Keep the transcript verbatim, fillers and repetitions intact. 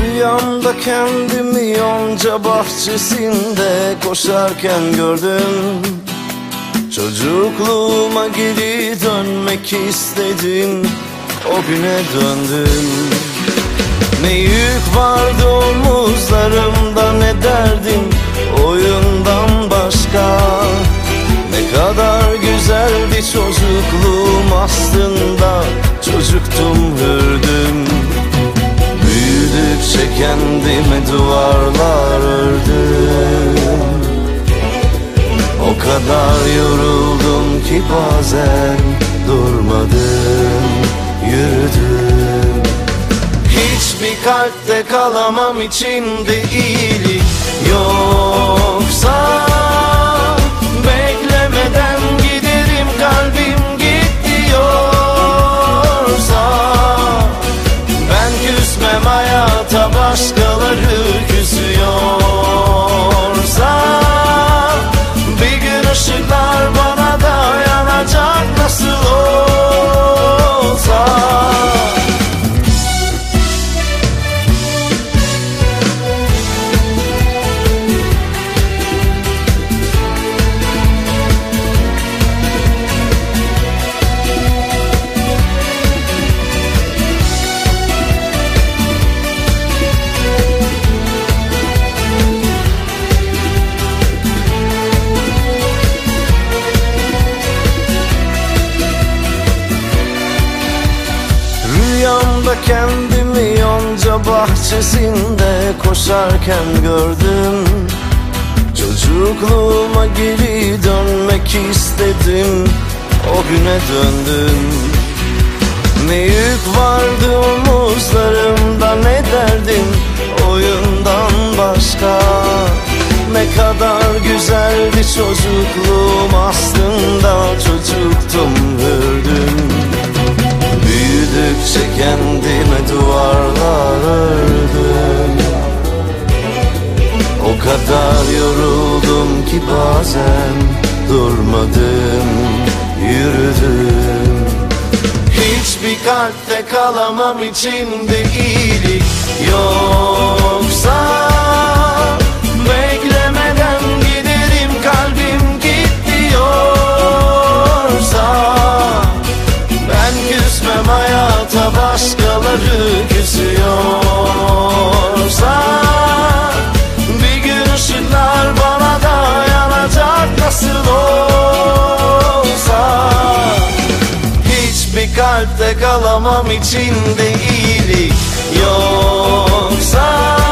Rüyamda kendimi yonca bahçesinde koşarken gördüm. Çocukluğuma geri dönmek istedim, o güne döndüm. Ne yük vardı omuzlarımda, ne derdim oyundan başka. Ne kadar güzeldi çocukluğum, aslında çocuktum, hürdüm. Büyüdükçe kendime duvarlar ördüm. O kadar yoruldum ki bazen durmadım, yürüdüm. Hiçbir kalpte kalamam, içimde iyilik yoksa. Beklemeden giderim, kalbim git diyorsa. Ben küsmem hayata, başkaları küsüyorsa. Bir gün ışıklar bana da yanacak, nasıl olsa. Rüyamda kendimi yonca bahçesinde koşarken gördüm. Çocukluğuma geri dönmek istedim, o güne döndüm. Ne yük vardı omuzlarımda, ne derdim oyundan başka. Ne kadar güzeldi çocukluğum, aslında çocuktum, hürdüm. Büyüdükçe kendime duvarlar ördüm. O kadar yoruldum ki bazen durmadım, yürüdüm. Hiçbir kalpte kalamam, içimde iyilik yoksa. Beklemeden giderim, kalbim git diyorsa. Ben küsmem hayata, başkaları küsüyorsa. Bir gün ışıklar bana da yanacak, nasıl olsa. Hiçbir kalpte kalamam, içinde iyilik yoksa.